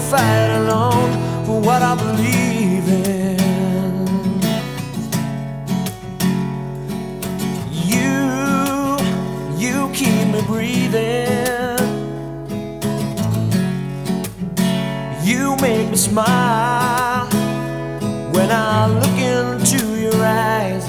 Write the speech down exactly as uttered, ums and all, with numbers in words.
fight alone for what I believe in. You, you keep me breathing. You make me smile when I look in